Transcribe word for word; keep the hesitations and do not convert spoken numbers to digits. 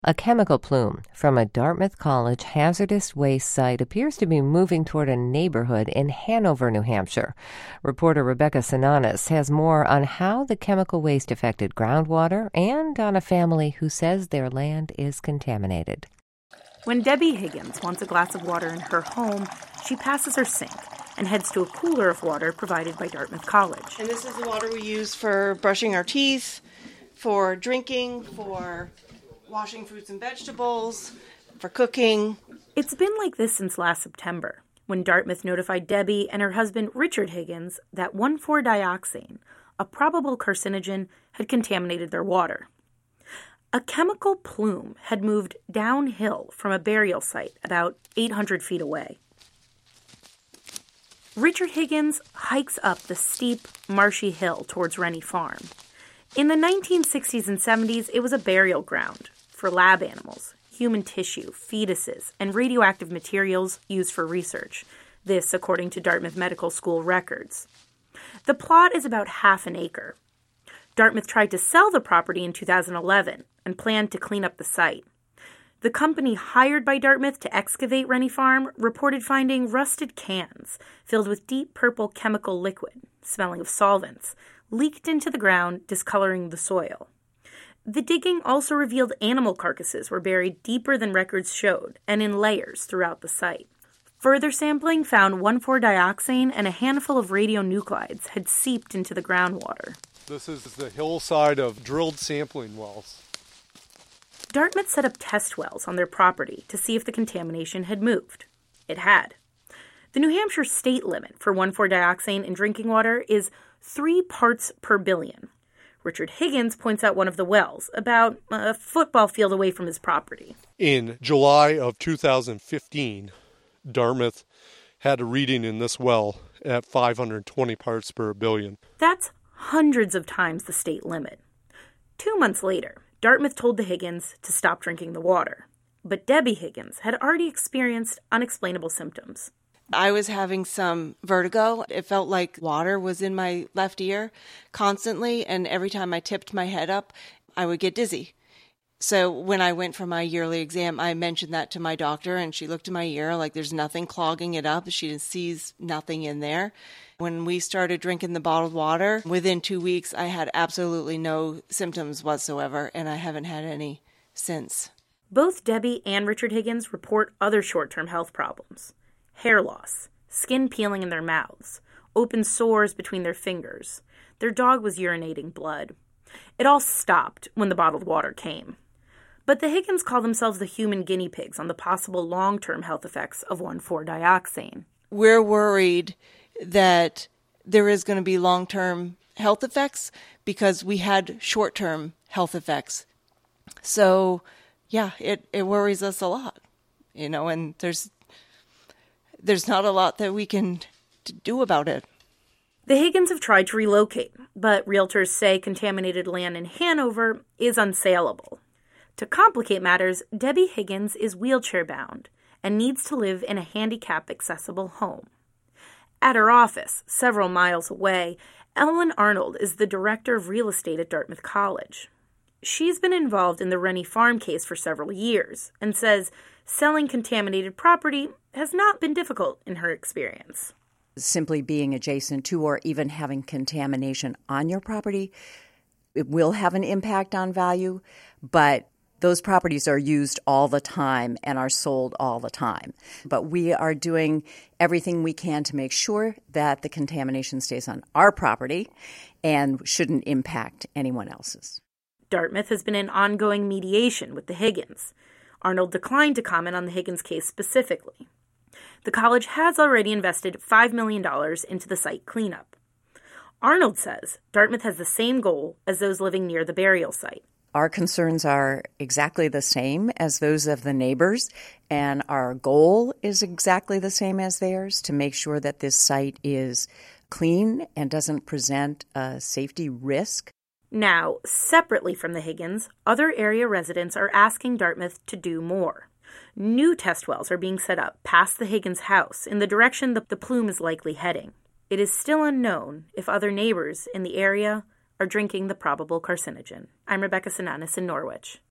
A chemical plume from a Dartmouth College hazardous waste site appears to be moving toward a neighborhood in Hanover, New Hampshire. Reporter Rebecca Sananis has more on how the chemical waste affected groundwater and on a family who says their land is contaminated. When Debbie Higgins wants a glass of water in her home, she passes her sink and heads to a cooler of water provided by Dartmouth College. And this is the water we use for brushing our teeth, for drinking, for washing fruits and vegetables, for cooking. It's been like this since last September, when Dartmouth notified Debbie and her husband Richard Higgins that one four dioxane, a probable carcinogen, had contaminated their water. A chemical plume had moved downhill from a burial site about eight hundred feet away. Richard Higgins hikes up the steep, marshy hill towards Rennie Farm. In the nineteen sixties and seventies, it was a burial ground for lab animals, human tissue, fetuses, and radioactive materials used for research. This, according to Dartmouth Medical School records. The plot is about half an acre. Dartmouth tried to sell the property in two thousand eleven and planned to clean up the site. The company hired by Dartmouth to excavate Rennie Farm reported finding rusted cans filled with deep purple chemical liquid, smelling of solvents, leaked into the ground, discoloring the soil. The digging also revealed animal carcasses were buried deeper than records showed and in layers throughout the site. Further sampling found one four dioxane and a handful of radionuclides had seeped into the groundwater. This is the hillside of drilled sampling wells. Dartmouth set up test wells on their property to see if the contamination had moved. It had. The New Hampshire state limit for one four dioxane in drinking water is three parts per billion. Richard Higgins points out one of the wells, about a football field away from his property. In July of two thousand fifteen, Dartmouth had a reading in this well at five hundred twenty parts per billion. That's hundreds of times the state limit. Two months later, Dartmouth told the Higgins to stop drinking the water. But Debbie Higgins had already experienced unexplainable symptoms. I was having some vertigo. It felt like water was in my left ear constantly, and every time I tipped my head up, I would get dizzy. So when I went for my yearly exam, I mentioned that to my doctor, and she looked at my ear like there's nothing clogging it up. She sees nothing in there. When we started drinking the bottled water, within two weeks, I had absolutely no symptoms whatsoever, and I haven't had any since. Both Debbie and Richard Higgins report other short-term health problems. Hair loss, skin peeling in their mouths, open sores between their fingers. Their dog was urinating blood. It all stopped when the bottled water came. But the Higgins call themselves the human guinea pigs on the possible long-term health effects of one four dioxane. We're worried that there is going to be long-term health effects because we had short-term health effects. So, yeah, it, it worries us a lot, you know, and there's there's not a lot that we can do about it. The Higgins have tried to relocate, but realtors say contaminated land in Hanover is unsaleable. To complicate matters, Debbie Higgins is wheelchair-bound and needs to live in a handicap-accessible home. At her office, several miles away, Ellen Arnold is the director of real estate at Dartmouth College. She's been involved in the Rennie Farm case for several years and says selling contaminated property has not been difficult in her experience. Simply being adjacent to or even having contamination on your property, it will have an impact on value, but those properties are used all the time and are sold all the time. But we are doing everything we can to make sure that the contamination stays on our property and shouldn't impact anyone else's. Dartmouth has been in ongoing mediation with the Higgins. Arnold declined to comment on the Higgins case specifically. The college has already invested five million dollars into the site cleanup. Arnold says Dartmouth has the same goal as those living near the burial site. Our concerns are exactly the same as those of the neighbors, and our goal is exactly the same as theirs, to make sure that this site is clean and doesn't present a safety risk. Now, separately from the Higgins, other area residents are asking Dartmouth to do more. New test wells are being set up past the Higgins house in the direction the, the plume is likely heading. It is still unknown if other neighbors in the area are drinking the probable carcinogen. I'm Rebecca Sananis in Norwich.